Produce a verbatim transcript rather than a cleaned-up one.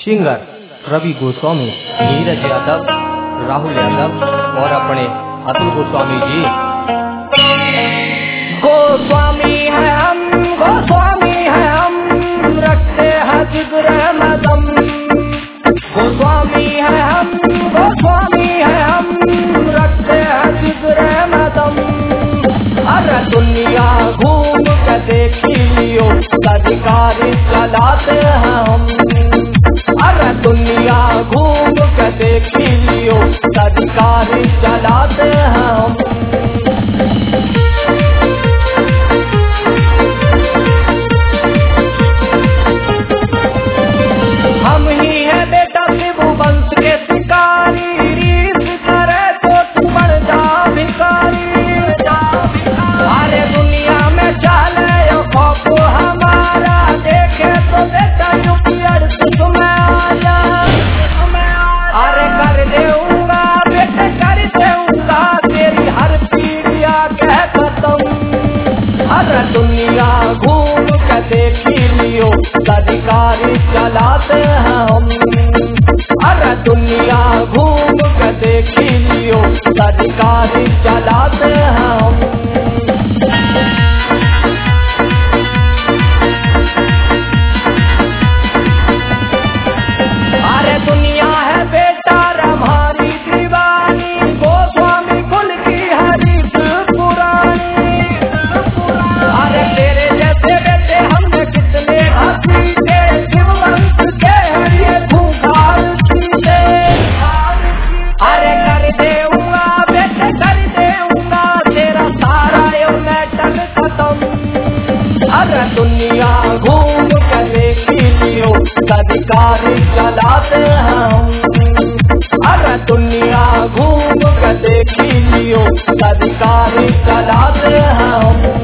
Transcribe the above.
Singer Ravi Goswami, Neeraj Yadav, Rahul Yadav और अपने अतुल गोस्वामी जी। गोस्वामी है हम, गोस्वामी है हम, रखते हैं जिगर में दम। गोस्वामी है हम, गोस्वामी है हम, रखते हैं जिगर में दम। अरे दुनिया घूम के देख लियो, अधिकारी चलाते हैं हम। अरे दुनिया घूम के देख लियो, अधिकारी चलाते हैं हम। हम ही है बेटा शिव वंश के शिकारी, रीस करे तो तू बन जा भिखारी। अरे दुनिया में चले यो खौफ हमारा, देखे तो बेटा यूपी अड़तीस में आया। अरे कर देऊंगा बेटे कर देऊंगा, तेरी हर पीड़िया कह खत्म। अरे दुनिया घूम के देख लियो, अधिकारी चलाते हैं हम। अरे दुनिया घूम के देख लियो, अधिकारी चलाते हैं हम। अरे दुनिया है बेटा रमानी दीवानी, गोस्वामी कुल की हरीफ पुरानी। अरे तेरे जैसे बेटे हमने कितने हंसी के, शिव वंश के हरिये खूंखार सीते। अरे कर देऊंगा बेटे कर देऊंगा, तेरा सारा यो नेटल खत्म। अरे दुनिया घूम के देख लियो, अधिकारी चलाते हैं हम। अरे दुनिया घूम के देख लियो, अधिकारी चलाते हैं हम।